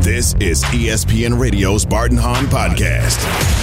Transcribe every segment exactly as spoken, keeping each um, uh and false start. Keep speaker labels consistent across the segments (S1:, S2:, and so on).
S1: This is E S P N Radio's Bart and Hahn Podcast.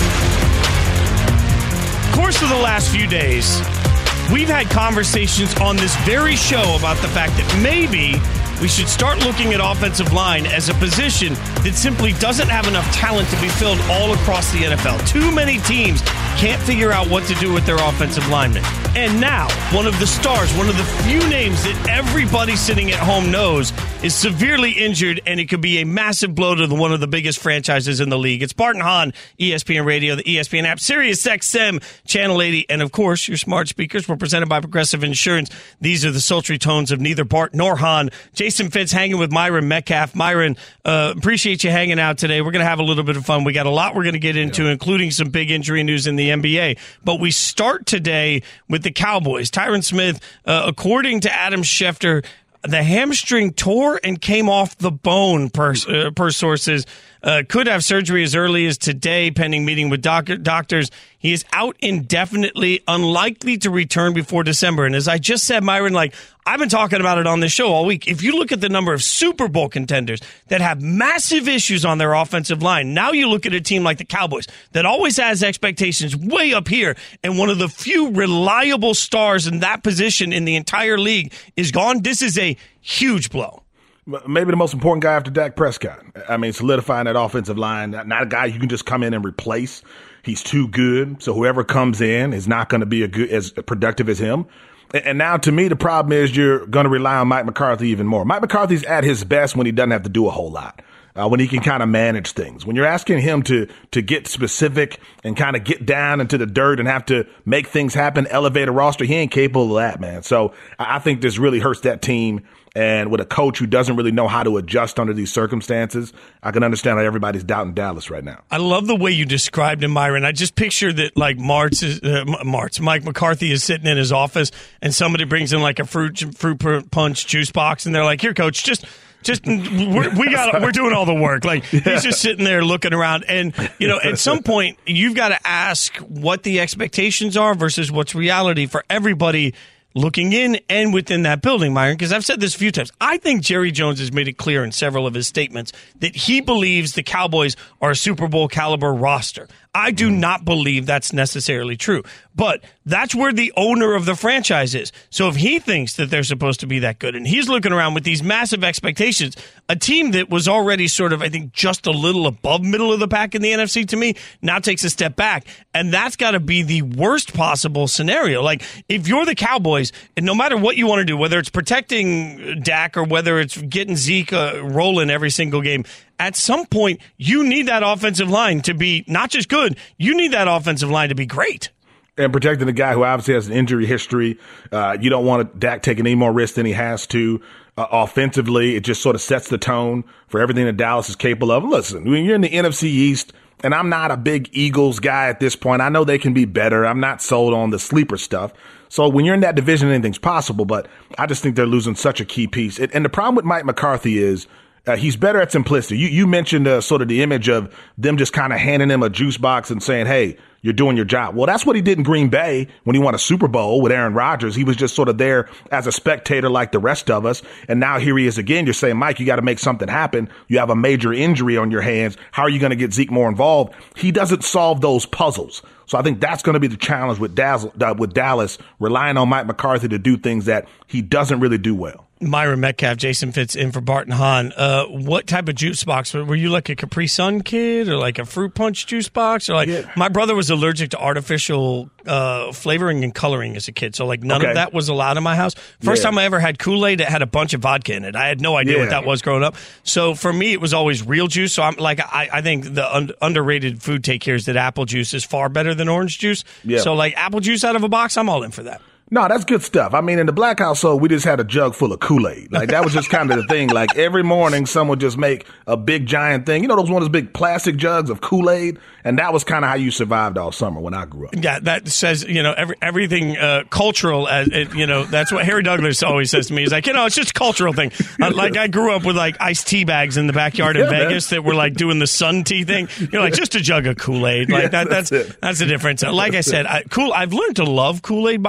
S2: Course of the last few days, we've had conversations on this very show about the fact that maybe we should start looking at offensive line as a position that simply doesn't have enough talent to be filled all across the N F L. Too many teams can't figure out what to do with their offensive linemen. And now, one of the stars, one of the few names that everybody sitting at home knows is severely injured, and it could be a massive blow to the, one of the biggest franchises in the league. It's Bart and Hahn, E S P N Radio, the E S P N app, Sirius X M, Channel eighty, and of course, your smart speakers were presented by Progressive Insurance. These are the sultry tones of neither Bart nor Hahn. Jason Fitz hanging with Myron Metcalf. Myron, uh, appreciate you hanging out today. We're going to have a little bit of fun. We got a lot we're going to get into, yeah. including some big injury news in the N B A. But we start today with the Cowboys. Tyron Smith, uh, according to Adam Schefter, the hamstring tore and came off the bone per, uh, per sources. Uh, could have surgery as early as today, pending meeting with doc- doctors. He is out indefinitely, unlikely to return before December. And as I just said, Myron, like I've been talking about it on this show all week. If you look at the number of Super Bowl contenders that have massive issues on their offensive line, now you look at a team like the Cowboys that always has expectations way up here, and one of the few reliable stars in that position in the entire league is gone. This is a huge blow.
S3: Maybe the most important guy after Dak Prescott. I mean, solidifying that offensive line, not a guy you can just come in and replace. He's too good, so whoever comes in is not going to be a good, as productive as him. And now, to me, the problem is you're going to rely on Mike McCarthy even more. Mike McCarthy's at his best when he doesn't have to do a whole lot, uh, when he can kind of manage things. When you're asking him to to get specific and kind of get down into the dirt and have to make things happen, elevate a roster, he ain't capable of that, man. So I think this really hurts that team. And with a coach who doesn't really know how to adjust under these circumstances, I can understand how everybody's doubting Dallas right now.
S2: I love the way you described him, Myron. I just picture that, like, Martz is, uh, Martz, Mike McCarthy is sitting in his office, and somebody brings in, like, a fruit fruit punch juice box, and they're like, here, coach, just – Just we're, we got we're doing all the work. Like he's just sitting there looking around, and you know, at some point you've got to ask what the expectations are versus what's reality for everybody looking in and within that building, Myron. Because I've said this a few times. I think Jerry Jones has made it clear in several of his statements that he believes the Cowboys are a Super Bowl caliber roster. I do not believe that's necessarily true, but that's where the owner of the franchise is. So if he thinks that they're supposed to be that good and he's looking around with these massive expectations, a team that was already sort of, I think, just a little above middle of the pack in the N F C to me now takes a step back. And that's got to be the worst possible scenario. Like if you're the Cowboys, and no matter what you want to do, whether it's protecting Dak or whether it's getting Zeke uh, rolling every single game, at some point, you need that offensive line to be not just good, you need that offensive line to be great.
S3: And protecting the guy who obviously has an injury history. Uh, you don't want Dak taking any more risks than he has to. Uh, offensively, it just sort of sets the tone for everything that Dallas is capable of. Listen, when you're in the N F C East, and I'm not a big Eagles guy at this point, I know they can be better. I'm not sold on the sleeper stuff. So when you're in that division, anything's possible, but I just think they're losing such a key piece. It, and the problem with Mike McCarthy is, Uh, he's better at simplicity. You, you mentioned uh, sort of the image of them just kind of handing him a juice box and saying, hey, you're doing your job. Well, that's what he did in Green Bay when he won a Super Bowl with Aaron Rodgers. He was just sort of there as a spectator like the rest of us. And now here he is again. You're saying, Mike, you got to make something happen. You have a major injury on your hands. How are you going to get Zeke more involved? He doesn't solve those puzzles. So I think that's going to be the challenge with, Daz- uh, with Dallas, relying on Mike McCarthy to do things that he doesn't really do well.
S2: Myron Metcalf, Jason Fitz in for Bart and Hahn. Uh, what type of juice box? Were you like a Capri Sun kid or like a fruit punch juice box? Or like yeah. My brother was allergic to artificial uh, flavoring and coloring as a kid, so like none okay. of that was allowed in my house. First yeah. time I ever had Kool-Aid, it had a bunch of vodka in it. I had no idea yeah. what that was growing up. So for me, it was always real juice. So I'm like, I, I think the un- underrated food take here is that apple juice is far better than orange juice. Yeah. So like apple juice out of a box, I'm all in for that.
S3: No, that's good stuff. I mean, in the Black household, we just had a jug full of Kool-Aid. Like, that was just kind of the thing. Like, every morning, someone would just make a big, giant thing. You know, those one of those big plastic jugs of Kool-Aid? And that was kind of how you survived all summer when I grew up.
S2: Yeah, that says, you know, every, everything uh, cultural, as it, you know, that's what Harry Douglas always says to me. He's like, you know, it's just a cultural thing. Uh, like, I grew up with, like, iced tea bags in the backyard in yeah, Vegas man. that were, like, doing the sun tea thing. You're like, just a jug of Kool-Aid. Like, yeah, that, that's that's, that's the difference. Like I said, I, cool. I've learned to love Kool-Aid, by the way, with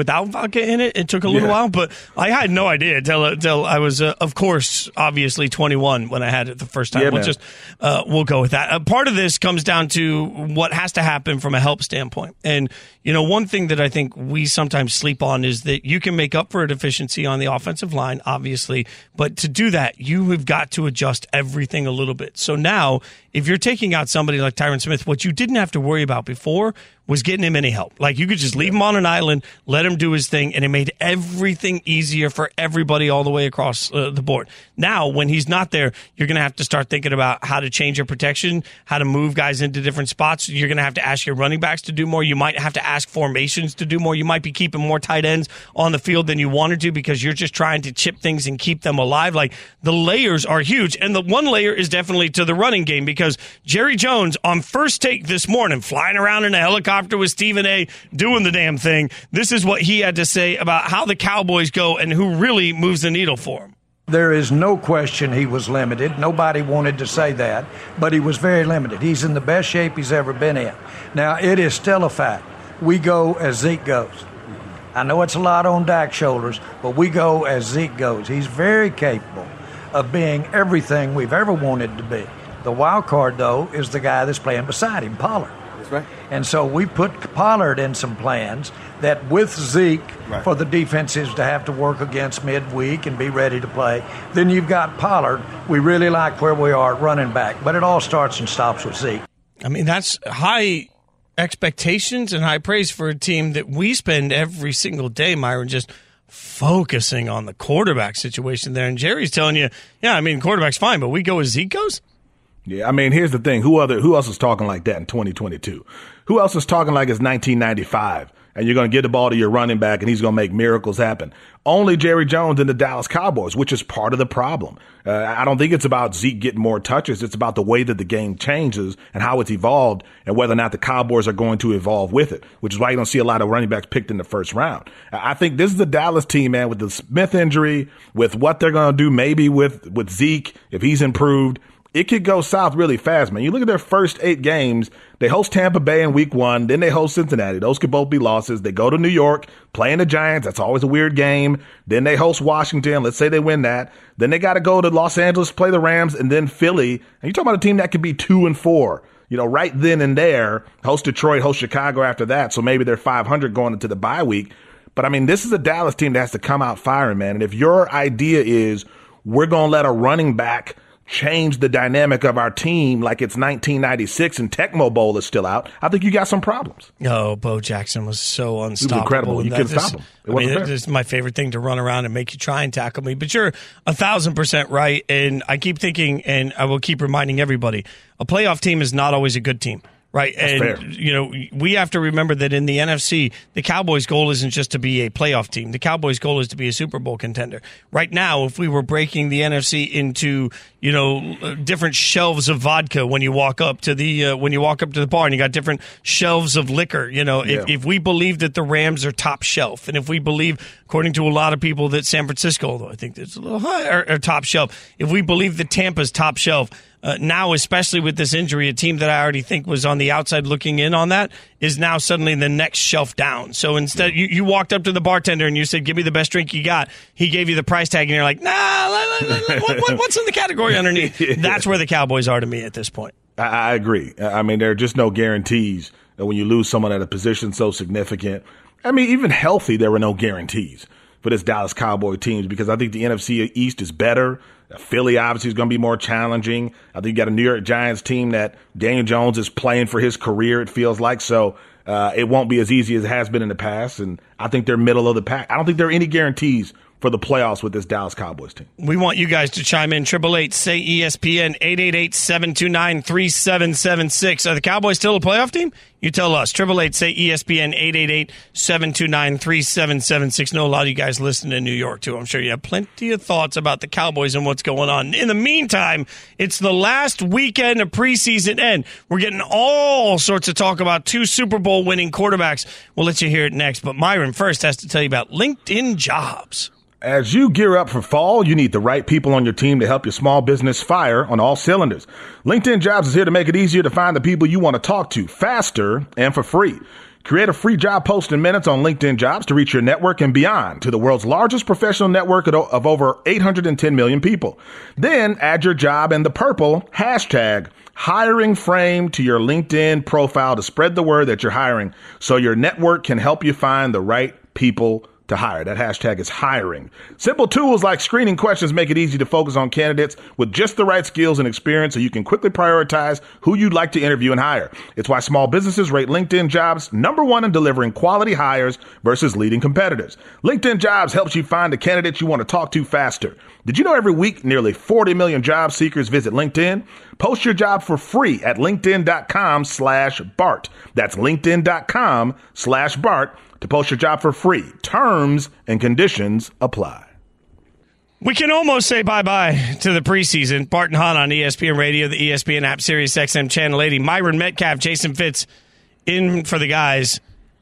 S2: without vodka in it. It took a little yeah. while, but I had no idea until, until I was, uh, of course, obviously twenty-one when I had it the first time.
S3: Yeah,
S2: we'll
S3: man.
S2: just uh, we'll go with that. Uh, part of this comes down to what has to happen from a help standpoint. And, you know, one thing that I think we sometimes sleep on is that you can make up for a deficiency on the offensive line, obviously, but to do that, you have got to adjust everything a little bit. So now, if you're taking out somebody like Tyron Smith, what you didn't have to worry about before was getting him any help. Like, you could just leave him on an island, let him do his thing, and it made everything easier for everybody all the way across uh, the board. Now, when he's not there, you're going to have to start thinking about how to change your protection, how to move guys into different spots. You're going to have to ask your running backs to do more. You might have to ask formations to do more. You might be keeping more tight ends on the field than you wanted to because you're just trying to chip things and keep them alive. Like, the layers are huge. And the one layer is definitely to the running game because Jerry Jones on First Take this morning, flying around in a helicopter with Stephen A. doing the damn thing. This is what he had to say about how the Cowboys go and who really moves the needle for him.
S4: There is no question he was limited. Nobody wanted to say that, but he was very limited. He's in the best shape he's ever been in. Now, it is still a fact. We go as Zeke goes. I know it's a lot on Dak's shoulders, but we go as Zeke goes. He's very capable of being everything we've ever wanted to be. The wild card, though, is the guy that's playing beside him, Pollard.
S5: That's right.
S4: And so we put Pollard in some plans that with Zeke, right, for the defenses to have to work against midweek and be ready to play. Then you've got Pollard. We really like where we are at running back, but it all starts and stops with Zeke.
S2: I mean, that's high expectations and high praise for a team that we spend every single day, Myron, just focusing on the quarterback situation there. And Jerry's telling you, yeah, I mean, quarterback's fine, but we go as Zeke goes?
S3: Yeah, I mean, here's the thing. Who other? Who else is talking like that in twenty twenty-two? Who else is talking like it's nineteen ninety-five and you're going to get the ball to your running back and he's going to make miracles happen? Only Jerry Jones and the Dallas Cowboys, which is part of the problem. Uh, I don't think it's about Zeke getting more touches. It's about the way that the game changes and how it's evolved and whether or not the Cowboys are going to evolve with it, which is why you don't see a lot of running backs picked in the first round. I think this is the Dallas team, man, with the Smith injury, with what they're going to do maybe with, with Zeke, if he's improved. It could go south really fast, man. You look at their first eight games. They host Tampa Bay in week one. Then they host Cincinnati. Those could both be losses. They go to New York, playing the Giants. That's always a weird game. Then they host Washington. Let's say they win that. Then they got to go to Los Angeles, play the Rams, and then Philly. And you're talking about a team that could be two and four, you know, right then and there. Host Detroit, host Chicago after that. So maybe they're five hundred going into the bye week. But, I mean, this is a Dallas team that has to come out firing, man. And if your idea is we're going to let a running back change the dynamic of our team like it's nineteen ninety-six and Tecmo Bowl is still out, I think you got some problems.
S2: Oh, Bo Jackson was so unstoppable.
S3: He was incredible. You couldn't stop him. It
S2: I mean, it's my favorite thing to run around and make you try and tackle me. But you're a thousand percent right. And I keep thinking, and I will keep reminding everybody, a playoff team is not always a good team. Right.
S3: That's
S2: and,
S3: fair.
S2: you know, we have to remember that in the N F C, the Cowboys' goal isn't just to be a playoff team. The Cowboys' goal is to be a Super Bowl contender. Right now, if we were breaking the N F C into, you know, different shelves of vodka when you walk up to the uh, when you walk up to the bar and you got different shelves of liquor, you know,
S3: yeah.
S2: if, if we believe that the Rams are top shelf, and if we believe, according to a lot of people, that San Francisco, although I think it's a little higher, are top shelf, if we believe that Tampa's top shelf, Uh, now, especially with this injury, a team that I already think was on the outside looking in on that is now suddenly the next shelf down. So instead, you, you walked up to the bartender and you said, give me the best drink you got. He gave you the price tag and you're like, nah, what, what, what's in the category underneath? yeah. That's where the Cowboys are to me at this point.
S3: I, I agree. I mean, there are just no guarantees when you lose someone at a position so significant. I mean, even healthy, there were no guarantees for this Dallas Cowboy teams because I think the N F C East is better. Philly obviously is going to be more challenging. I think you got a New York Giants team that Daniel Jones is playing for his career, it feels like. So uh, it won't be as easy as it has been in the past. And I think they're middle of the pack. I don't think there are any guarantees for the playoffs with this Dallas Cowboys team.
S2: We want you guys to chime in. eight eight eight, say E S P N, eight eight eight, seven two nine, three seven seven six. Are the Cowboys still a playoff team? You tell us. eight eight eight, say E S P N, eight eight eight, seven two nine, three seven seven six. I know a lot of you guys listen in New York, too. I'm sure you have plenty of thoughts about the Cowboys and what's going on. In the meantime, it's the last weekend of preseason end. We're getting all sorts of talk about two Super Bowl winning quarterbacks. We'll let you hear it next. But Myron first has to tell you about LinkedIn Jobs.
S3: As you gear up for fall, you need the right people on your team to help your small business fire on all cylinders. LinkedIn Jobs is here to make it easier to find the people you want to talk to faster and for free. Create a free job post in minutes on LinkedIn Jobs to reach your network and beyond to the world's largest professional network of over eight hundred ten million people. Then add your job and the purple hashtag hiring frame to your LinkedIn profile to spread the word that you're hiring so your network can help you find the right people to hire. That hashtag is hiring. Simple tools like screening questions make it easy to focus on candidates with just the right skills and experience so you can quickly prioritize who you'd like to interview and hire. It's why small businesses rate LinkedIn Jobs number one in delivering quality hires versus leading competitors. LinkedIn Jobs helps you find the candidates you want to talk to faster. Did you know every week nearly forty million job seekers visit LinkedIn? Post your job for free at linkedin.com slash Bart. That's linkedin.com slash Bart. To post your job for free. Terms and conditions apply.
S2: We can almost say bye-bye to the preseason. Bart and Hahn on E S P N Radio, the E S P N app, Sirius X M Channel eighty. Myron Metcalf, Jason Fitz in for the guys.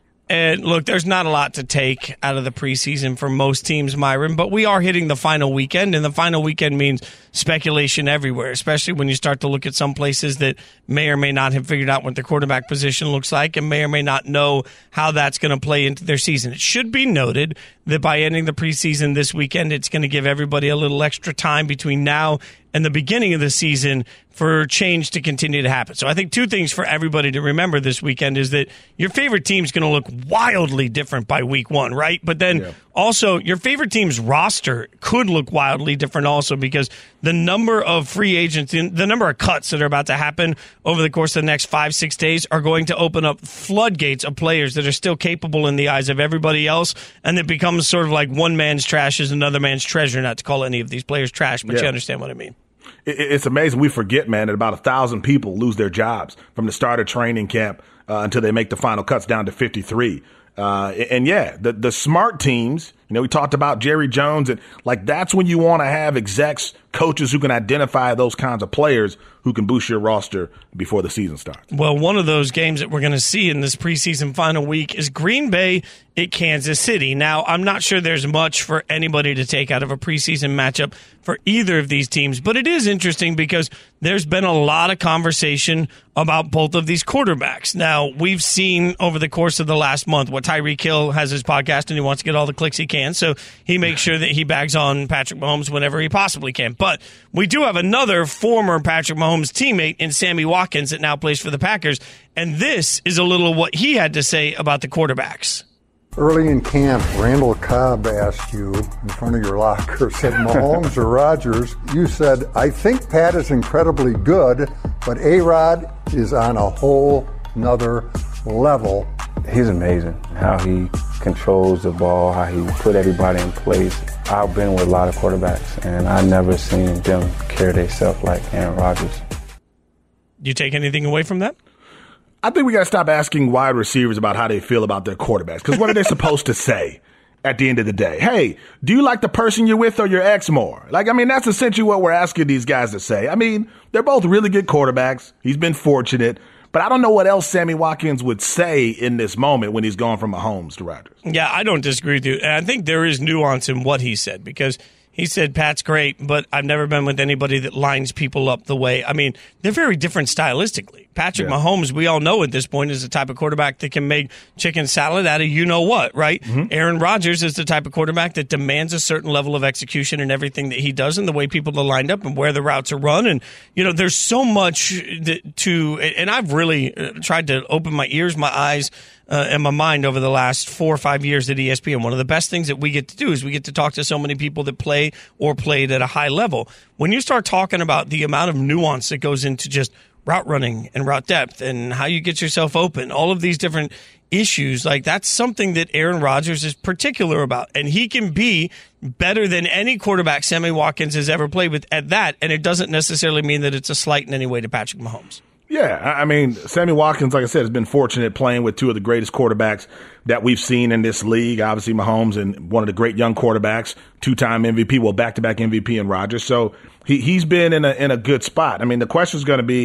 S2: And look, there's not a lot to take out of the preseason for most teams, Myron, but we are hitting the final weekend, and the final weekend means speculation everywhere, especially when you start to look at some places that may or may not have figured out what the quarterback position looks like and may or may not know how that's going to play into their season. It should be noted that by ending the preseason this weekend, it's going to give everybody a little extra time between now and the beginning of the season for change to continue to happen. So I think two things for everybody to remember this weekend is that your favorite team's going to look wildly different by week one, right? But then yeah. also your favorite team's roster could look wildly different also because the number of free agents, the number of cuts that are about to happen over the course of the next five, six days are going to open up floodgates of players that are still capable in the eyes of everybody else, and it becomes sort of like one man's trash is another man's treasure, not to call any of these players trash, but yeah. you understand what I mean.
S3: It's amazing. We forget, man, that about a thousand people lose their jobs from the start of training camp uh, until they make the final cuts down to fifty-three. Uh, and yeah, the, the smart teams, you know, we talked about Jerry Jones, and like that's when you want to have execs, coaches who can identify those kinds of players who can boost your roster before the season starts.
S2: Well, one of those games that we're going to see in this preseason final week is Green Bay at Kansas City. Now, I'm not sure there's much for anybody to take out of a preseason matchup for either of these teams, but it is interesting because there's been a lot of conversation about both of these quarterbacks. Now, we've seen over the course of the last month what Tyreek Hill has his podcast and he wants to get all the clicks he can, so he makes sure that he bags on Patrick Mahomes whenever he possibly can. But we do have another former Patrick Mahomes teammate in Sammy Watkins that now plays for the Packers, and this is a little what he had to say about the quarterbacks.
S5: Early in camp, Randall Cobb asked you in front of your locker, said Mahomes or Rodgers. You said, I think Pat is incredibly good, but A-Rod is on a whole nother level.
S6: He's amazing, how he controls the ball, how he put everybody in place. I've been with a lot of quarterbacks, and I've never seen them carry themselves like Aaron Rodgers.
S2: Do you take anything away from that?
S3: I think we got to stop asking wide receivers about how they feel about their quarterbacks, because what are they supposed to say at the end of the day? Hey, do you like the person you're with or your ex more? Like, I mean, that's essentially what we're asking these guys to say. I mean, they're both really good quarterbacks. He's been fortunate. But I don't know what else Sammy Watkins would say in this moment when he's gone from Mahomes to Rodgers.
S2: Yeah, I don't disagree with you. And I think there is nuance in what he said, because he said, Pat's great, but I've never been with anybody that lines people up the way. I mean, they're very different stylistically. Patrick yeah. Mahomes, we all know at this point, is the type of quarterback that can make chicken salad out of you-know-what, right? Mm-hmm. Aaron Rodgers is the type of quarterback that demands a certain level of execution in everything that he does and the way people are lined up and where the routes are run. And, you know, there's so much that to – and I've really tried to open my ears, my eyes, Uh, in my mind over the last four or five years at E S P N. One of the best things that we get to do is we get to talk to so many people that play or played at a high level. When you start talking about the amount of nuance that goes into just route running and route depth and how you get yourself open, all of these different issues, like that's something that Aaron Rodgers is particular about. And he can be better than any quarterback Sammy Watkins has ever played with at that. And it doesn't necessarily mean that it's a slight in any way to Patrick Mahomes.
S3: Yeah, I mean, Sammy Watkins, like I said, has been fortunate playing with two of the greatest quarterbacks that we've seen in this league. Obviously, Mahomes and one of the great young quarterbacks, two-time M V P, well, back-to-back M V P in Rodgers. So he, he's been in a in a good spot. I mean, the question is going to be,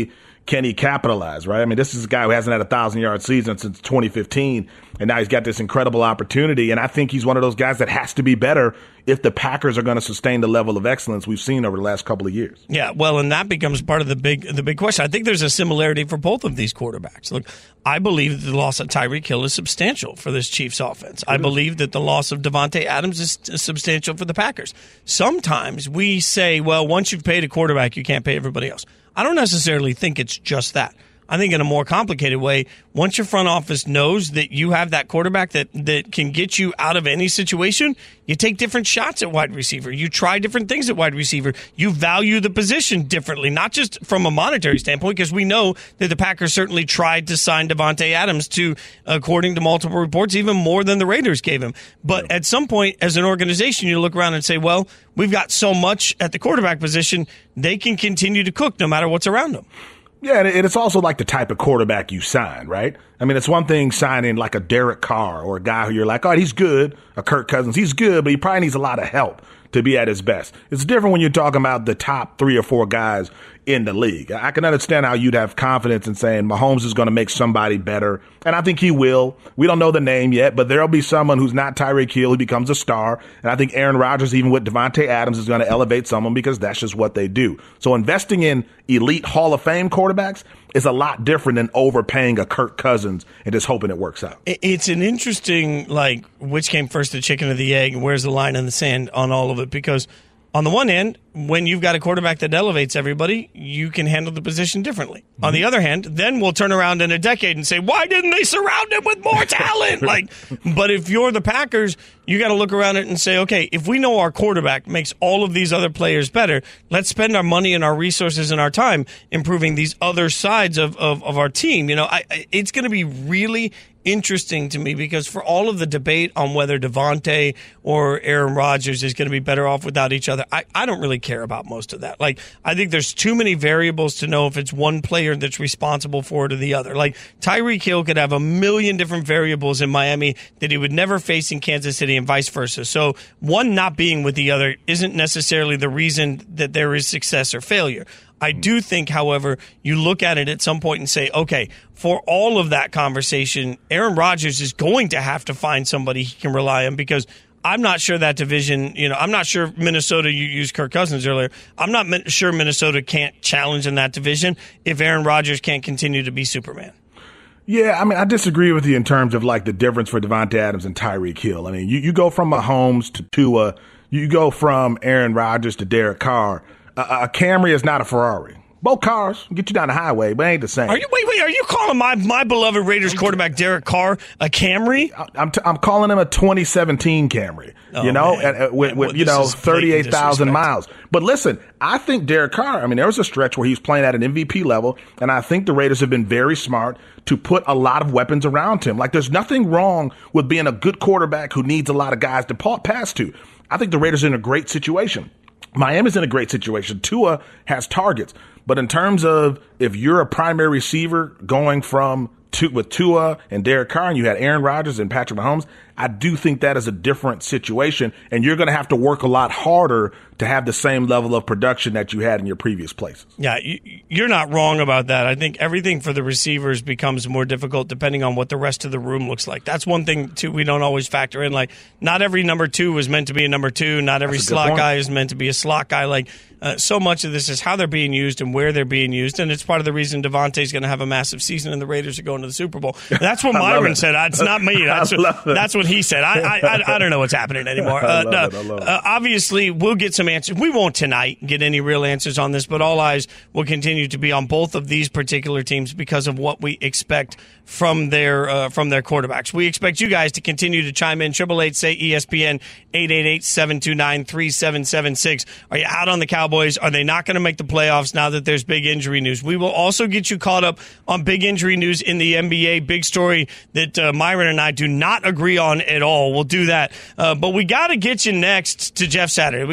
S3: can he capitalize, right? I mean, this is a guy who hasn't had a thousand-yard season since twenty fifteen, and now he's got this incredible opportunity, and I think he's one of those guys that has to be better if the Packers are going to sustain the level of excellence we've seen over the last couple of years.
S2: Yeah, well, and that becomes part of the big the big question. I think there's a similarity for both of these quarterbacks. Look, I believe that the loss of Tyreek Hill is substantial for this Chiefs offense. I believe that the loss of Davante Adams is substantial for the Packers. Sometimes we say, well, once you've paid a quarterback, you can't pay everybody else. I don't necessarily think it's just that. I think in a more complicated way, once your front office knows that you have that quarterback that, that can get you out of any situation, you take different shots at wide receiver. You try different things at wide receiver. You value the position differently, not just from a monetary standpoint, because we know that the Packers certainly tried to sign Davante Adams to, according to multiple reports, even more than the Raiders gave him. But yeah. At some point, as an organization, you look around and say, well, we've got so much at the quarterback position, they can continue to cook no matter what's around them.
S3: Yeah, and it's also like the type of quarterback you sign, right? I mean, it's one thing signing like a Derek Carr or a guy who you're like, oh, he's good, a Kirk Cousins. He's good, but he probably needs a lot of help to be at his best. It's different when you're talking about the top three or four guys in the league. I can understand how you'd have confidence in saying Mahomes is going to make somebody better, and I think he will. We don't know the name yet, but there'll be someone who's not Tyreek Hill who becomes a star, and I think Aaron Rodgers, even with Davante Adams, is going to elevate someone because that's just what they do. So investing in elite Hall of Fame quarterbacks is a lot different than overpaying a Kirk Cousins and just hoping it works out.
S2: It's an interesting, like, which came first, the chicken or the egg, and where's the line in the sand on all of it, because on the one hand, when you've got a quarterback that elevates everybody, you can handle the position differently. Mm-hmm. On the other hand, then we'll turn around in a decade and say, why didn't they surround him with more talent? Like, but if you're the Packers, you got to look around it and say, okay, if we know our quarterback makes all of these other players better, let's spend our money and our resources and our time improving these other sides of, of, of our team. You know, I, I, it's going to be really interesting to me because for all of the debate on whether Davante or Aaron Rodgers is going to be better off without each other, I, I don't really care about most of that. Like, I think there's too many variables to know if it's one player that's responsible for it or the other. Like, Tyreek Hill could have a million different variables in Miami that he would never face in Kansas City and vice versa. So one not being with the other isn't necessarily the reason that there is success or failure. I do think, however, you look at it at some point and say, okay, for all of that conversation, Aaron Rodgers is going to have to find somebody he can rely on because I'm not sure that division, you know, I'm not sure Minnesota, you used Kirk Cousins earlier, I'm not sure Minnesota can't challenge in that division if Aaron Rodgers can't continue to be Superman.
S3: Yeah, I mean, I disagree with you in terms of like the difference for Davante Adams and Tyreek Hill. I mean, you, you go from Mahomes to Tua, you go from Aaron Rodgers to Derek Carr. A, a Camry is not a Ferrari. Both cars get you down the highway, but it ain't the same.
S2: Are you wait, wait? Are you calling my my beloved Raiders quarterback Derek Carr a Camry?
S3: I, I'm t- I'm calling him a twenty seventeen Camry. Oh, you know, and, uh, with, with you know thirty-eight thousand miles. But listen, I think Derek Carr. I mean, there was a stretch where he was playing at an M V P level, and I think the Raiders have been very smart to put a lot of weapons around him. Like, there's nothing wrong with being a good quarterback who needs a lot of guys to pass to. I think the Raiders are in a great situation. Miami's in a great situation. Tua has targets. But in terms of if you're a primary receiver going from two, with Tua and Derek Carr and you had Aaron Rodgers and Patrick Mahomes, I do think that is a different situation. And you're going to have to work a lot harder to have the same level of production that you had in your previous places.
S2: Yeah, you're not wrong about that. I think everything for the receivers becomes more difficult depending on what the rest of the room looks like. That's one thing, too, we don't always factor in. Like, not every number two is meant to be a number two. Not every slot guy is meant to be a slot guy. Like, uh, so much of this is how they're being used and where they're being used. And it's part of the reason Davante's going to have a massive season and the Raiders are going to the Super Bowl. That's what Myron said. It's not me. That's what, that's what he said. I, I, I, I don't know what's happening anymore. Uh, no, it, uh, obviously, we'll get some answers. We won't tonight get any real answers on this, but all eyes will continue to be on both of these particular teams because of what we expect from their uh, from their quarterbacks. We expect you guys to continue to chime in. Triple eight say E S P N eight eight eight, seven two nine, three seven seven six. Are you out on the Cowboys? Are they not going to make the playoffs now that there's big injury news? We will also get you caught up on big injury news in the N B A. Big story that uh, Myron and I do not agree on at all. We'll do that. Uh, but we got to get you next to Jeff Saturday. We got some extra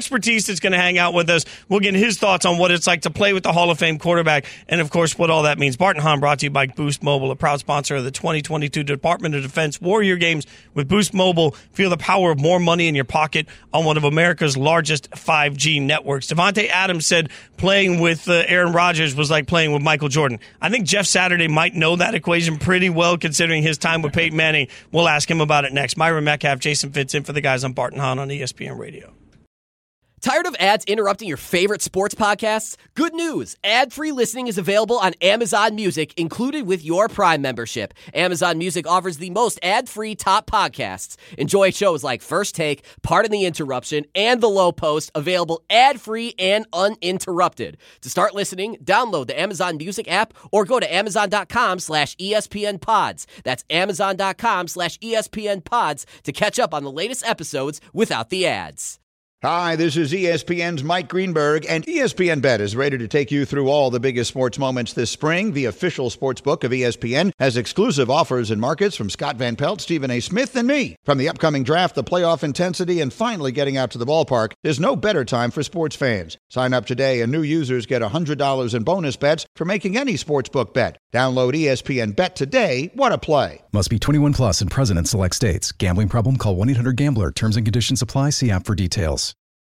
S2: expertise that's going to hang out with us. We'll get his thoughts on what it's like to play with the Hall of Fame quarterback and, of course, what all that means. Bart and Hahn brought to you by Boost Mobile, a proud sponsor of the twenty twenty-two Department of Defense Warrior Games. With Boost Mobile, feel the power of more money in your pocket on one of America's largest five G networks. Davante Adams said playing with uh, Aaron Rodgers was like playing with Michael Jordan. I think Jeff Saturday might know that equation pretty well considering his time with Peyton Manning. We'll ask him about it next. Myron Metcalf, Jason Fitz in for the guys on Bart and Hahn on E S P N Radio.
S7: Tired of ads interrupting your favorite sports podcasts? Good news! Ad-free listening is available on Amazon Music, included with your Prime membership. Amazon Music offers the most ad-free top podcasts. Enjoy shows like First Take, Pardon the Interruption, and The Low Post, available ad-free and uninterrupted. To start listening, download the Amazon Music app or go to amazon.com slash ESPN pods. That's amazon.com slash ESPN pods to catch up on the latest episodes without the ads.
S8: Hi, this is E S P N's Mike Greenberg, and E S P N Bet is ready to take you through all the biggest sports moments this spring. The official sports book of E S P N has exclusive offers and markets from Scott Van Pelt, Stephen A. Smith, and me. From the upcoming draft, the playoff intensity, and finally getting out to the ballpark, there's no better time for sports fans. Sign up today, and new users get one hundred dollars in bonus bets for making any sportsbook bet. Download E S P N Bet today. What a play.
S9: Must be twenty-one plus and present in select states. Gambling problem? Call one eight hundred gambler. Terms and conditions apply. See app for details.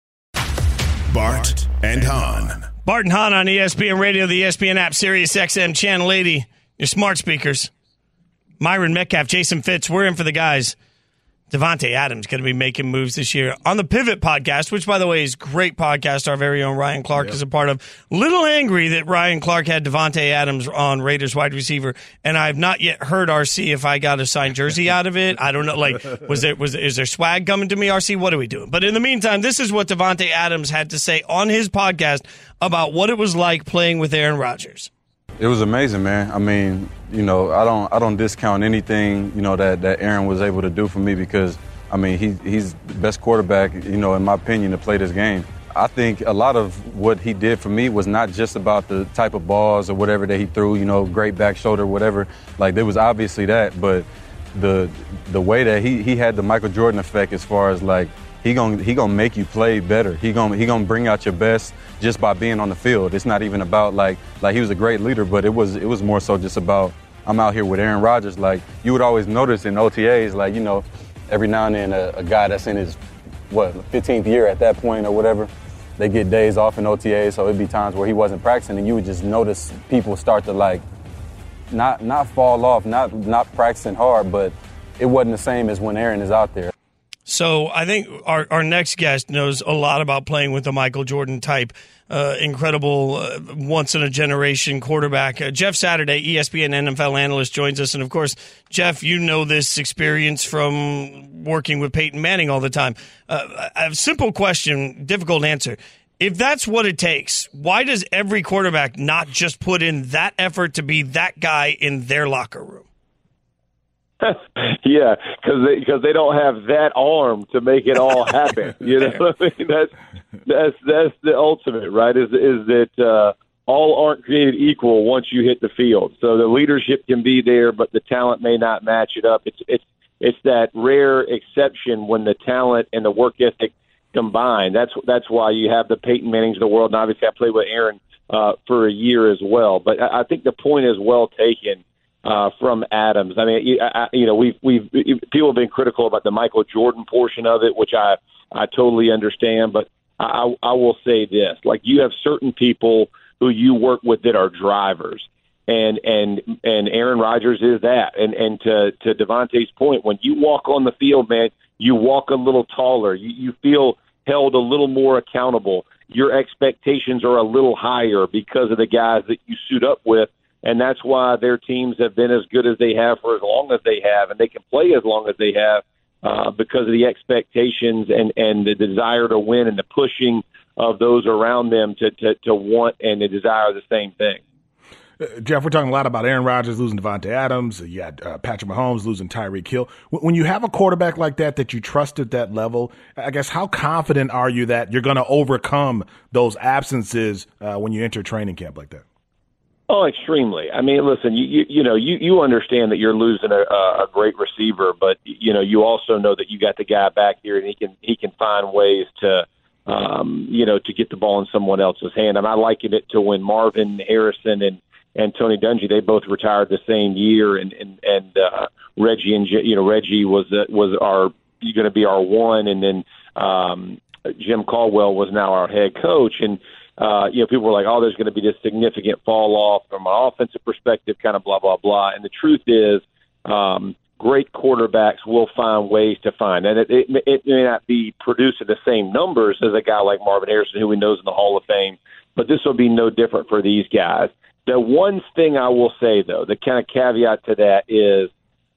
S1: Bart and Hahn.
S2: Bart and Hahn on E S P N Radio, the E S P N app, Sirius X M, Channel eighty, your smart speakers. Myron Metcalf, Jason Fitz, we're in for the guys. Davante Adams going to be making moves this year on the Pivot podcast, which, by the way, is a great podcast. Our very own Ryan Clark yep. is a part of. Little angry that Ryan Clark had Davante Adams on Raiders wide receiver, and I have not yet heard R C if I got a signed jersey out of it. I don't know. Like, was there was is there swag coming to me, R C? What are we doing? But in the meantime, this is what Davante Adams had to say on his podcast about what it was like playing with Aaron Rodgers.
S6: It was amazing, man. I mean, you know, I don't I don't discount anything, you know, that, that Aaron was able to do for me because, I mean, he he's the best quarterback, you know, in my opinion, to play this game. I think a lot of what he did for me was not just about the type of balls or whatever that he threw, you know, great back shoulder, whatever. Like, there was obviously that, but the the way that he, he had the Michael Jordan effect as far as, like, he gonna he gonna make you play better. He gonna he gonna bring out your best just by being on the field. It's not even about like like he was a great leader, but it was it was more so just about I'm out here with Aaron Rodgers. Like, you would always notice in O T As, like, you know, every now and then a, a guy that's in his what fifteenth year at that point or whatever, they get days off in O T As, so it'd be times where he wasn't practicing, and you would just notice people start to like not not fall off, not not practicing hard, but it wasn't the same as when Aaron is out there.
S2: So I think our, our next guest knows a lot about playing with the Michael Jordan type, uh, incredible, uh, once-in-a-generation quarterback. Uh, Jeff Saturday, E S P N N F L analyst, joins us. And, of course, Jeff, you know this experience from working with Peyton Manning all the time. Uh, a simple question, difficult answer. If that's what it takes, why does every quarterback not just put in that effort to be that guy in their locker room?
S10: Yeah, because they, cause they don't have that arm to make it all happen. You know, I mean, that's that's that's the ultimate, right? Is is that uh, all aren't created equal once you hit the field. So the leadership can be there, but the talent may not match it up. It's it's it's that rare exception when the talent and the work ethic combine. That's that's why you have the Peyton Mannings of the world, and obviously I played with Aaron uh, for a year as well. But I, I think the point is well taken. Uh, from Adams. I mean, you, I, you know, we've we've people have been critical about the Michael Jordan portion of it, which I I totally understand. But I, I will say this: like, you have certain people who you work with that are drivers, and and and Aaron Rodgers is that. And and to to Davante's point, when you walk on the field, man, you walk a little taller. You, you feel held a little more accountable. Your expectations are a little higher because of the guys that you suit up with. And that's why their teams have been as good as they have for as long as they have, and they can play as long as they have uh, because of the expectations and, and the desire to win and the pushing of those around them to, to, to want and to desire the same thing.
S3: Uh, Jeff, we're talking a lot about Aaron Rodgers losing Davante Adams. You had uh, Patrick Mahomes losing Tyreek Hill. When you have a quarterback like that that you trust at that level, I guess how confident are you that you're going to overcome those absences uh, when you enter training camp like that?
S10: Oh, extremely. I mean, listen, you you, you know, you, you understand that you're losing a, a great receiver, but, you know, you also know that you got the guy back here and he can he can find ways to um, you know, to get the ball in someone else's hand. And I liken it to when Marvin Harrison and, and Tony Dungy, they both retired the same year, and and, and uh, Reggie and you know Reggie was uh, was our going to be our one, and then um, Jim Caldwell was now our head coach, and uh, you know people were like, oh, there's going to be this significant fall off from an offensive perspective, kind of blah blah blah. And the truth is, um, great quarterbacks will find ways to find, and it, it, it may not be producing the same numbers as a guy like Marvin Harrison, who we know is in the Hall of Fame, but this will be no different for these guys. The one thing I will say, though, the kind of caveat to that is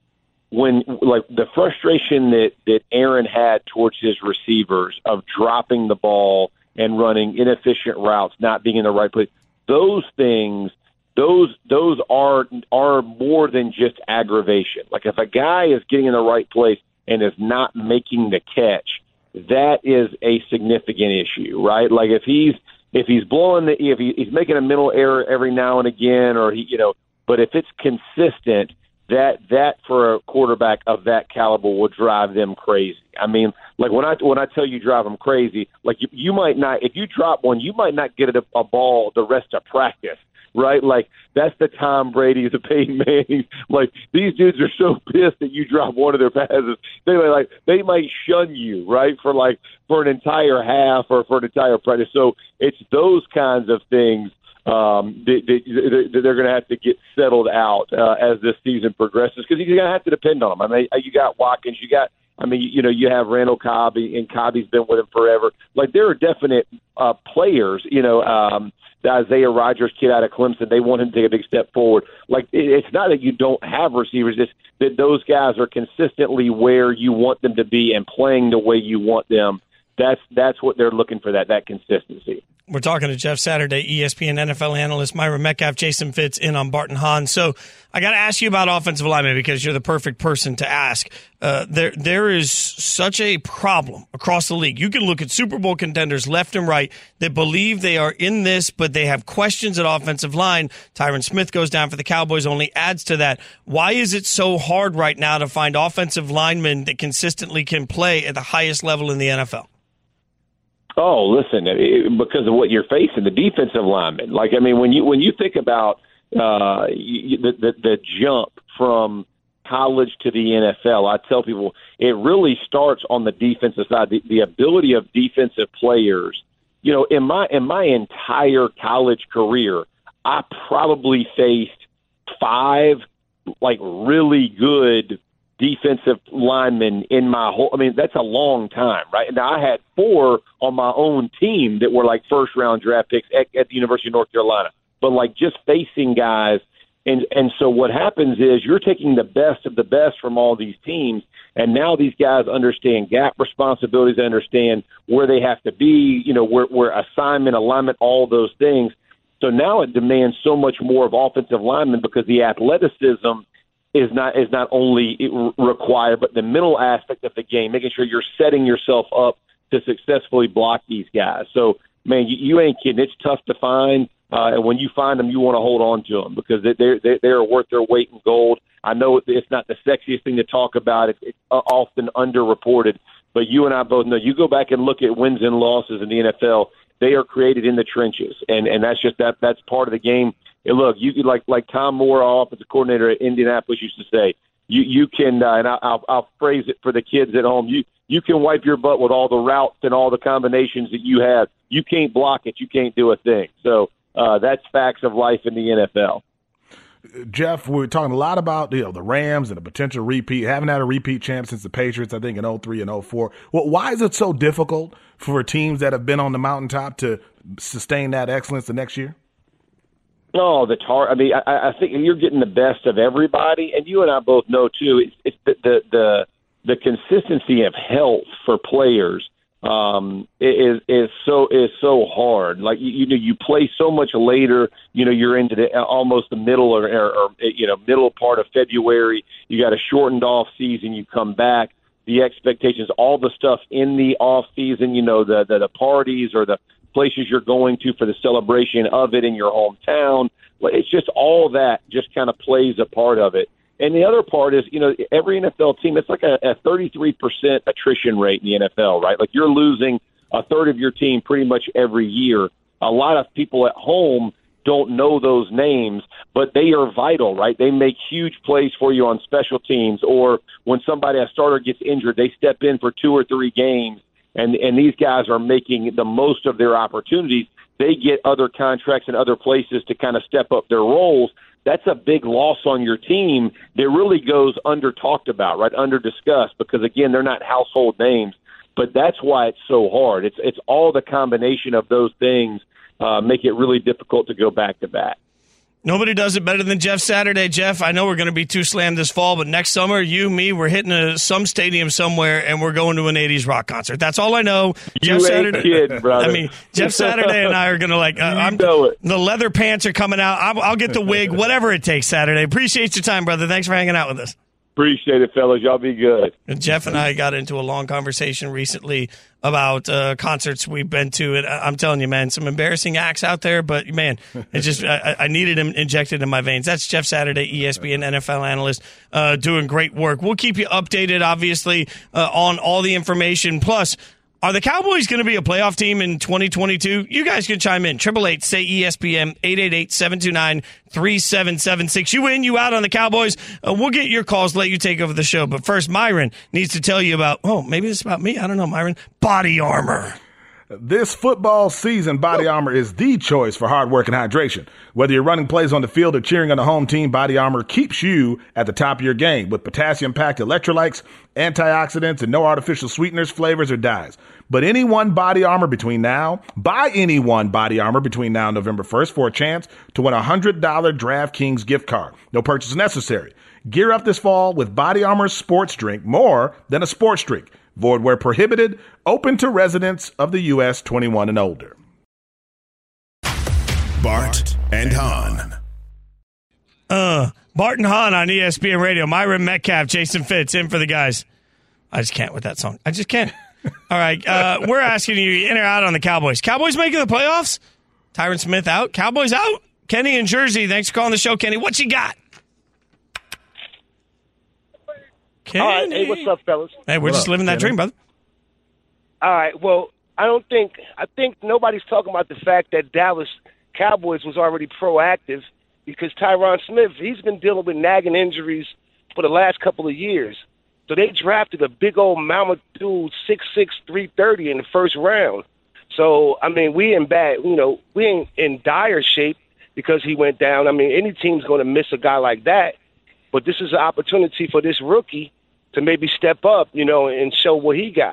S10: when, like, the frustration that, that Aaron had towards his receivers of dropping the ball and running inefficient routes, not being in the right place, those things, those those are are more than just aggravation. Like, if a guy is getting in the right place and is not making the catch, that is a significant issue, right? Like, if he's If he's blowing the, if he, he's making a mental error every now and again, or he, you know, but if it's consistent, that that for a quarterback of that caliber will drive them crazy. I mean, like when I when I tell you drive them crazy, like you, you might not, if you drop one, you might not get a, a ball the rest of practice, right? Like that's the Tom Brady, the Peyton Manning. Like these dudes are so pissed that you drop one of their passes, they like they might shun you, right, for like for an entire half or for an entire practice. So it's those kinds of things um, that, that, that they're going to have to get settled out uh, as this season progresses, because you're going to have to depend on them. I mean, you got Watkins, you got. I mean, you know, you have Randall Cobb, and Cobb's been with him forever. Like, there are definite uh, players, you know, um, the Isaiah Rodgers kid out of Clemson, they want him to take a big step forward. Like, it, it's not that you don't have receivers, it's that those guys are consistently where you want them to be and playing the way you want them. That's that's what they're looking for, that that consistency.
S2: We're talking to Jeff Saturday, E S P N N F L analyst, Myra Metcalf, Jason Fitz in on Bart and Hahn. So I got to ask you about offensive linemen because you're the perfect person to ask. Uh, there, there is such a problem across the league. You can look at Super Bowl contenders left and right that believe they are in this, but they have questions at offensive line. Tyron Smith goes down for the Cowboys, only adds to that. Why is it so hard right now to find offensive linemen that consistently can play at the highest level in the N F L?
S10: Oh, listen, it, because of what you're facing, the defensive linemen. Like, I mean, when you when you think about uh, you, the, the the jump from college to the N F L, I tell people it really starts on the defensive side. The, the ability of defensive players. You know, in my in my entire college career, I probably faced five like really good defensive linemen in my whole, I mean, that's a long time, right? Now, I had four on my own team that were like first round draft picks at, at the University of North Carolina, but like just facing guys. And, and so what happens is you're taking the best of the best from all these teams. And now these guys understand gap responsibilities, they understand where they have to be, you know, where, where assignment, alignment, all those things. So now it demands so much more of offensive linemen because the athleticism is not is not only required, but the mental aspect of the game, making sure you're setting yourself up to successfully block these guys. So, man, you, you ain't kidding. It's tough to find, uh, and when you find them, you want to hold on to them because they're they're, they're worth their weight in gold. I know it's not the sexiest thing to talk about. It's, it's often underreported, but you and I both know. You go back and look at wins and losses in the N F L. They are created in the trenches, and and that's just that that's part of the game. And look, you could like like Tom Moore, our offensive coordinator at Indianapolis, used to say, you you can, uh, and I, I'll I'll phrase it for the kids at home. You you can wipe your butt with all the routes and all the combinations that you have. You can't block it. You can't do a thing. So uh, that's facts of life in the N F L.
S3: Jeff, we're talking a lot about you know the Rams and a potential repeat. Haven't had a repeat champ since the Patriots, I think, in oh three and oh four. Well, why is it so difficult for teams that have been on the mountaintop to sustain that excellence the next year?
S10: No, the tar. I mean, I, I think you're getting the best of everybody, and you and I both know too. It's, it's the, the the the consistency of health for players um, is is so is so hard. Like you, you know, you play so much later. You know, you're into the almost the middle or, or, or you know middle part of February. You got a shortened off season. You come back. The expectations, all the stuff in the off season. You know, the the, the parties or the places you're going to for the celebration of it in your hometown. It's just all that just kind of plays a part of it. And the other part is, you know, every N F L team, it's like a, a thirty-three percent attrition rate in the N F L, right? Like you're losing a third of your team pretty much every year. A lot of people at home don't know those names, but they are vital, right? They make huge plays for you on special teams, or when somebody, a starter, gets injured, they step in for two or three games, and, and these guys are making the most of their opportunities. They get other contracts in other places to kind of step up their roles. That's a big loss on your team that really goes under talked about, right? Under discussed, because again, they're not household names, but that's why it's so hard. It's, it's all the combination of those things uh, make it really difficult to go back to back.
S2: Nobody does it better than Jeff Saturday. Jeff, I know we're going to be too slammed this fall, but next summer, you, me, we're hitting a, some stadium somewhere, and we're going to an eighties rock concert. That's all I know.
S10: You
S2: Jeff
S10: ain't
S2: Saturday,
S10: kidding, brother.
S2: I mean, Jeff Saturday and I are going to like. Uh, I'm,
S10: know it.
S2: The leather pants are coming out. I'll, I'll get the wig, whatever it takes. Saturday. Appreciate your time, brother. Thanks for hanging out with us.
S10: Appreciate it, fellas. Y'all be good.
S2: And Jeff and I got into a long conversation recently about uh, concerts we've been to. And I'm telling you, man, some embarrassing acts out there. But, man, it just I, I needed him injected in my veins. That's Jeff Saturday, E S P N N F L analyst, uh, doing great work. We'll keep you updated, obviously, uh, on all the information. Plus, are the Cowboys going to be a playoff team in twenty twenty-two? You guys can chime in. Triple eight say E S P N, eight eight eight, seven two nine, three seven seven six. You in, you out on the Cowboys. Uh, we'll get your calls, let you take over the show. But first, Myron needs to tell you about, oh, maybe it's about me. I don't know, Myron. Body Armor.
S3: This football season, Body Armor is the choice for hard work and hydration. Whether you're running plays on the field or cheering on the home team, Body Armor keeps you at the top of your game with potassium-packed electrolytes, antioxidants, and no artificial sweeteners, flavors, or dyes. But any one Body Armor between now, buy any one Body Armor between now and November first for a chance to win a one hundred dollars DraftKings gift card. No purchase necessary. Gear up this fall with Body Armor's sports drink, more than a sports drink. Void where prohibited, open to residents of the U S twenty-one and older.
S1: Bart and Hahn.
S2: Uh, Bart and Hahn on E S P N Radio. Myron Metcalf, Jason Fitz, in for the guys. I just can't with that song. I just can't. All right, uh, we're asking you in or out on the Cowboys. Cowboys making the playoffs? Tyron Smith out. Cowboys out. Kenny in Jersey. Thanks for calling the show, Kenny. What you got? Kenny.
S11: All right, hey, what's up, fellas?
S2: Hey, we're
S3: What
S2: just
S3: up,
S2: living that
S3: Kenny?
S2: dream, brother.
S11: All right, well, I don't think I think nobody's talking about the fact that Dallas Cowboys was already proactive because Tyron Smith, he's been dealing with nagging injuries for the last couple of years. So they drafted a big old mammoth dude, six six, three thirty in the first round. So, I mean, we in bad, you know, we ain't in dire shape because he went down. I mean, any team's going to miss a guy like that. But this is an opportunity for this rookie to maybe step up, you know, and show what he got.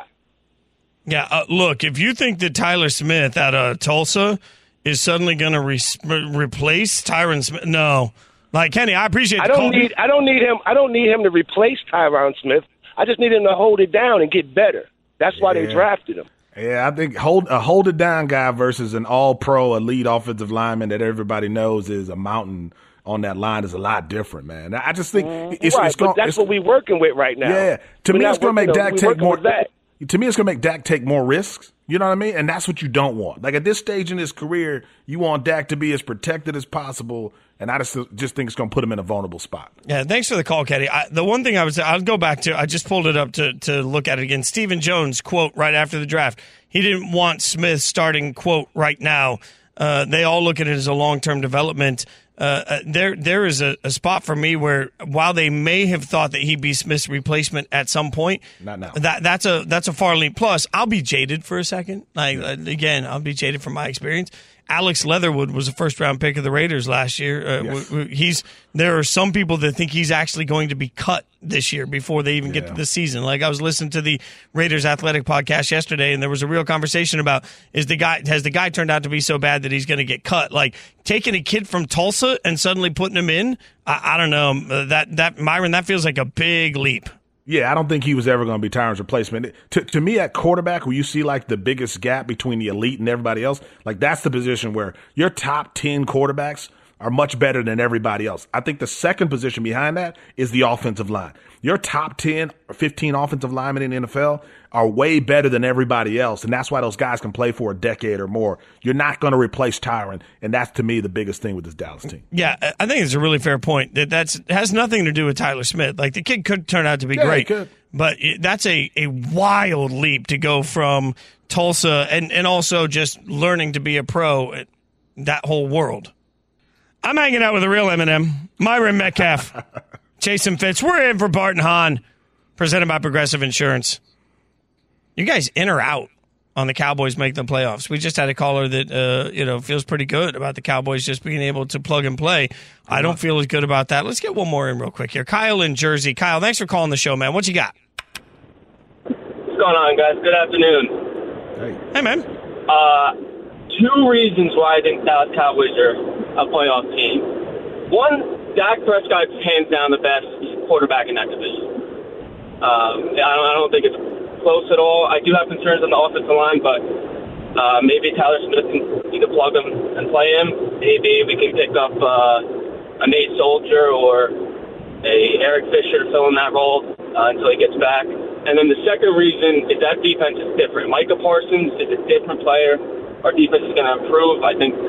S2: Yeah, uh, look, if you think that Tyler Smith out of Tulsa is suddenly going to re- replace Tyron Smith, no. Like, Kenny, I appreciate the
S11: I don't
S2: call.
S11: need I don't need him I don't need him to replace Tyron Smith. I just need him to hold it down and get better. That's why
S3: Yeah.
S11: they drafted him.
S3: Yeah, I think hold a hold it down guy versus an all-pro elite offensive lineman that everybody knows is a mountain on that line is a lot different, man. I just think it's,
S11: right,
S3: it's
S11: but
S3: going.
S11: that's
S3: it's,
S11: what we're working with right now.
S3: Yeah, to
S11: We're
S3: me,
S11: not
S3: it's going to make
S11: working-
S3: Dak
S11: we're
S3: take
S11: working
S3: more.
S11: with that.
S3: To me, it's going to make Dak take more risks. You know what I mean? And that's what you don't want. Like at this stage in his career, you want Dak to be as protected as possible. And I just just think it's going to put him in a vulnerable spot.
S2: Yeah, thanks for the call, Kenny. I, the one thing I was, I'll go back to, I just pulled it up to, to look at it again. Stephen Jones, quote, right after the draft. He didn't want Smith starting, quote, right now. Uh, they all look at it as a long-term development. Uh, uh, there, there is a, a spot for me where while they may have thought that he'd be Smith's replacement at some point,
S3: Not now.
S2: That that's a that's a far leap. Plus, I'll be jaded for a second. Like uh, again, I'll be jaded from my experience. Alex Leatherwood was a first round pick of the Raiders last year. Uh,
S3: Yes.
S2: w- w- he's there are some people that think he's actually going to be cut this year before they even get
S3: Yeah.
S2: to the season. Like I was listening to the Raiders Athletic podcast yesterday, and there was a real conversation about is the guy has the guy turned out to be so bad that he's going to get cut? Like taking a kid from Tulsa and suddenly putting him in, I, I don't know. Uh, that that Myron, that feels like a big leap.
S3: Yeah, I don't think he was ever going to be Tyron's replacement. To, to me, at quarterback, where you see like the biggest gap between the elite and everybody else, like that's the position where your top ten quarterbacks are much better than everybody else. I think the second position behind that is the offensive line. Your top ten or fifteen offensive linemen in the N F L are way better than everybody else, and that's why those guys can play for a decade or more. You're not going to replace Tyron, and that's, to me, the biggest thing with this Dallas team.
S2: Yeah, I think it's a really fair point. That that's has nothing to do with Tyler Smith. Like, the kid could turn out to be
S3: yeah,
S2: great,
S3: he could.
S2: but it, that's a, a wild leap to go from Tulsa and, and also just learning to be a pro, that whole world. I'm hanging out with the real Eminem, Myron Metcalf, Jason Fitz. We're in for Bart and Hahn, presented by Progressive Insurance. You guys in or out on the Cowboys making the playoffs? We just had a caller that uh, you know feels pretty good about the Cowboys just being able to plug and play. I don't feel as good about that. Let's get one more in real quick here. Kyle in Jersey. Kyle, thanks for calling the show, man. What you got?
S12: What's going on, guys? Good afternoon.
S3: Hey,
S2: hey man.
S12: Uh, two reasons why I think Dallas Cowboys are a playoff team. One, Dak Prescott's hands down the best quarterback in that division. Um, I, don't, I don't think it's close at all. I do have concerns on the offensive line, but uh, maybe Tyler Smith can either plug him and play him. Maybe we can pick up uh, a Nate Soldier or a Eric Fisher to fill in that role uh, until he gets back. And then the second reason is that defense is different. Micah Parsons is a different player. Our defense is going to improve. I think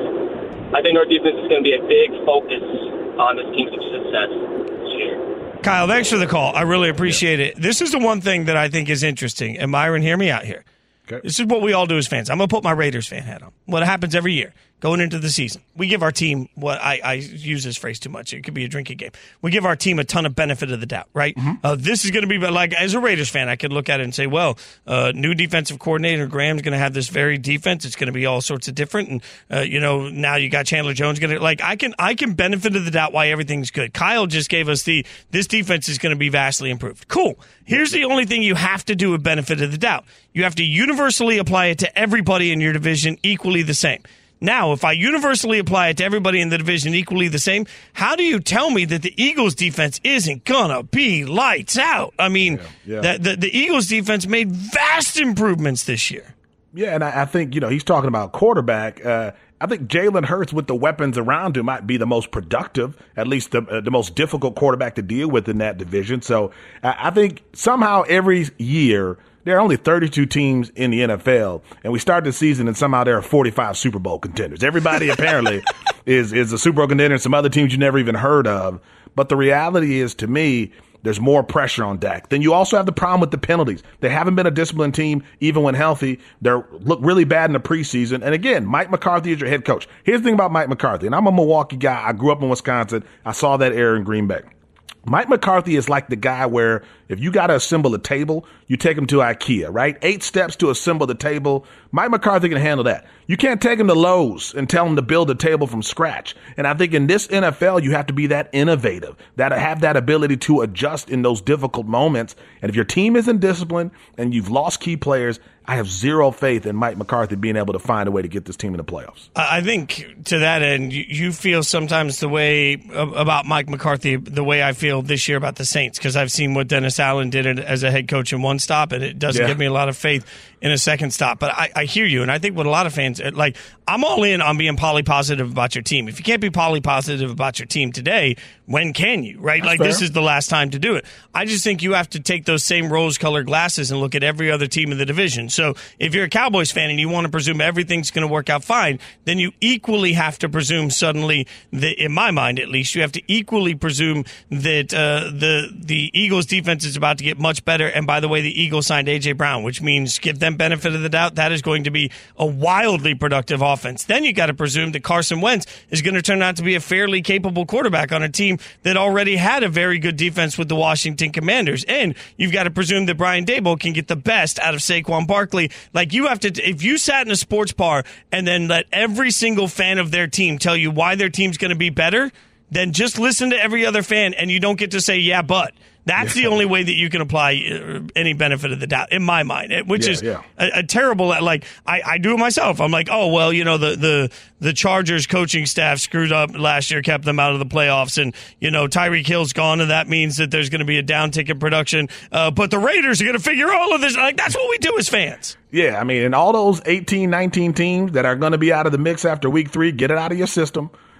S12: I think our defense is going to be a big focus on this team's success this year.
S2: Kyle, thanks for the call. I really appreciate it. This is the one thing that I think is interesting. And Myron, hear me out here.
S3: Okay.
S2: This is what we all do as fans. I'm going to put my Raiders fan hat on. What happens every year going into the season, we give our team what I, I use this phrase too much. It could be a drinking game. We give our team a ton of benefit of the doubt, right? Mm-hmm. Uh, this is going to be like, as a Raiders fan, I could look at it and say, well, uh, new defensive coordinator Graham's going to have this very defense. It's going to be all sorts of different. And, uh, you know, now you got Chandler Jones going to, like, I can, I can benefit of the doubt why everything's good. Kyle just gave us the, this defense is going to be vastly improved. Cool. Here's the only thing you have to do with benefit of the doubt. You have to universally apply it to everybody in your division equally the same. Now, if I universally apply it to everybody in the division equally the same, how do you tell me that the Eagles' defense isn't going to be lights out? I mean, yeah, yeah. The, the, the Eagles' defense made vast improvements this year.
S3: Yeah, and I, I think, you know, he's talking about quarterback. Uh, I think Jalen Hurts, with the weapons around him, might be the most productive, at least the, uh, the most difficult quarterback to deal with in that division. So uh, I think somehow every year – there are only thirty-two teams in the N F L, and we start the season, and somehow there are forty-five Super Bowl contenders. Everybody apparently is is a Super Bowl contender, and some other teams you never even heard of. But the reality is, to me, there's more pressure on Dak. Then you also have the problem with the penalties. They haven't been a disciplined team, even when healthy. They look really bad in the preseason. And again, Mike McCarthy is your head coach. Here's the thing about Mike McCarthy, and I'm a Milwaukee guy. I grew up in Wisconsin. I saw that era in Green Bay. Mike McCarthy is like the guy where if you got to assemble a table, you take him to IKEA, right? Eight steps to assemble the table. Mike McCarthy can handle that. You can't take him to Lowe's and tell him to build a table from scratch. And I think in this N F L, you have to be that innovative, that have that ability to adjust in those difficult moments. And if your team isn't disciplined and you've lost key players, I have zero faith in Mike McCarthy being able to find a way to get this team in the playoffs.
S2: I think to that end, you feel sometimes the way about Mike McCarthy, the way I feel this year about the Saints, because I've seen what Dennis Allen did as a head coach in one stop, and it doesn't yeah. give me a lot of faith in a second stop. But I, I hear you, and I think what a lot of fans, like, I'm all in on being poly-positive about your team. If you can't be poly-positive about your team today, when can you, right? That's like, fair. This is the last time to do it. I just think you have to take those same rose-colored glasses and look at every other team in the division. So if you're a Cowboys fan and you want to presume everything's going to work out fine, then you equally have to presume suddenly, that, in my mind at least, you have to equally presume that uh, the the Eagles' defense is about to get much better. And by the way, the Eagles signed A J. Brown, which means give them benefit of the doubt. That is going to be a wildly productive offense. Then you got to presume that Carson Wentz is going to turn out to be a fairly capable quarterback on a team that already had a very good defense with the Washington Commanders. And you've got to presume that Brian Daboll can get the best out of Saquon Barkley. Like, you have to, if you sat in a sports bar and then let every single fan of their team tell you why their team's going to be better, then just listen to every other fan and you don't get to say, yeah, but. That's yeah. the only way that you can apply any benefit of the doubt, in my mind, which yeah, is yeah. A, a terrible, like, I, I do it myself. I'm like, oh, well, you know, the, the, the Chargers coaching staff screwed up last year, kept them out of the playoffs, and, you know, Tyreek Hill's gone, and that means that there's going to be a downtick in production. Uh, but the Raiders are going to figure all of this. Like, that's what we do as fans.
S3: Yeah, I mean, and all those eighteen, nineteen teams that are going to be out of the mix after week three, get it out of your system.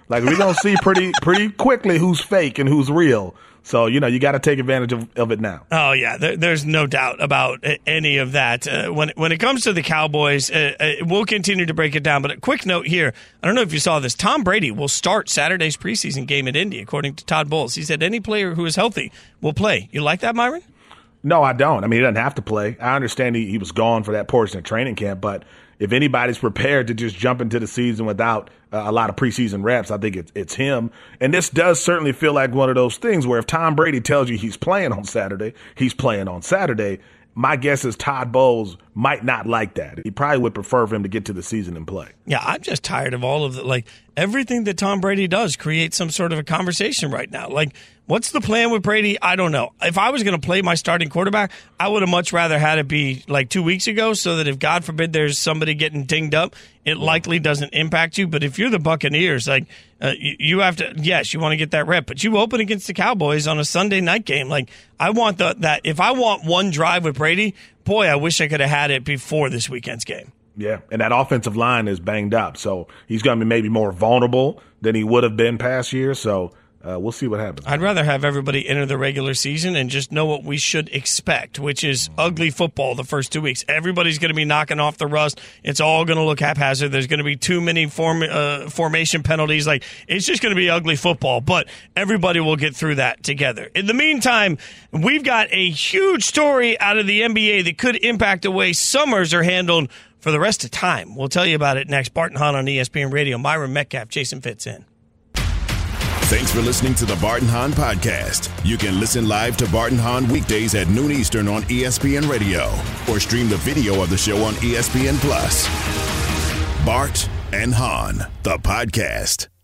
S3: Like, we're going to see pretty pretty quickly who's fake and who's real. So, you know, you got to take advantage of, of it now.
S2: Oh, yeah. There, there's no doubt about any of that. Uh, when, when it comes to the Cowboys, uh, uh, we'll continue to break it down. But a quick note here. I don't know if you saw this. Tom Brady will start Saturday's preseason game at Indy, according to Todd Bowles. He said any player who is healthy will play. You like that, Myron?
S3: No, I don't. I mean, he doesn't have to play. I understand he, he was gone for that portion of training camp, but if anybody's prepared to just jump into the season without uh, a lot of preseason reps, I think it's, it's him. And this does certainly feel like one of those things where if Tom Brady tells you he's playing on Saturday, he's playing on Saturday. My guess is Todd Bowles might not like that. He probably would prefer for him to get to the season and play.
S2: Yeah, I'm just tired of all of the, like, everything that Tom Brady does creates some sort of a conversation right now. Like, what's the plan with Brady? I don't know. If I was going to play my starting quarterback, I would have much rather had it be like two weeks ago so that if, God forbid, there's somebody getting dinged up, it likely doesn't impact you. But if you're the Buccaneers, like, uh, you, you have to, yes, you want to get that rep, but you open against the Cowboys on a Sunday night game. Like, I want the, that, if I want one drive with Brady, boy, I wish I could have had it before this weekend's game.
S3: Yeah, and that offensive line is banged up, so he's going to be maybe more vulnerable than he would have been past years, so uh, we'll see what happens.
S2: I'd rather have everybody enter the regular season and just know what we should expect, which is ugly football the first two weeks. Everybody's going to be knocking off the rust. It's all going to look haphazard. There's going to be too many form, uh, formation penalties. Like, it's just going to be ugly football, but everybody will get through that together. In the meantime, we've got a huge story out of the N B A that could impact the way summers are handled for the rest of time. We'll tell you about it next. Bart and Hahn on E S P N Radio. Myron Metcalf, Jason Fitz in.
S1: Thanks for listening to the Bart and Hahn podcast. You can listen live to Bart and Hahn weekdays at noon Eastern on E S P N Radio or stream the video of the show on E S P N Plus. Bart and Hahn, the podcast.